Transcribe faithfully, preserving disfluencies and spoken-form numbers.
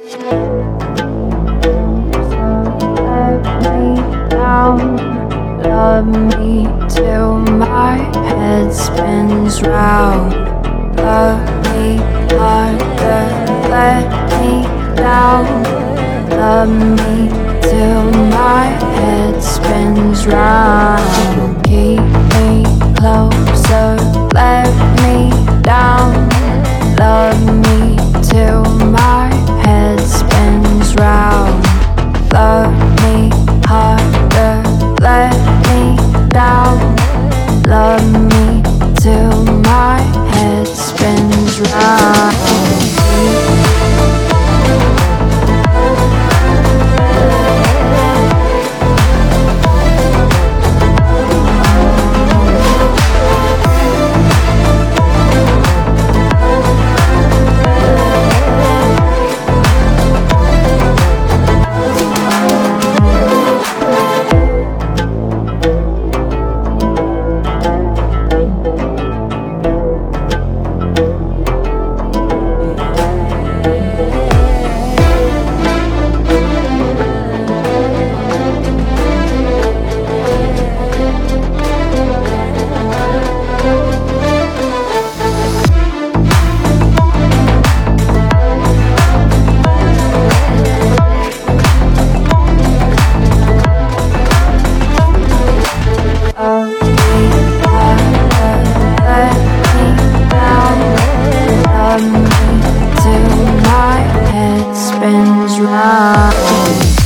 Love me till my head spins round. Love me harder, let me down. Love me till my head spins round. Keep me closer, let me down. Love me till my head spins round. Love me harder, let me down. Love me till my head spins round. Till my head spins round.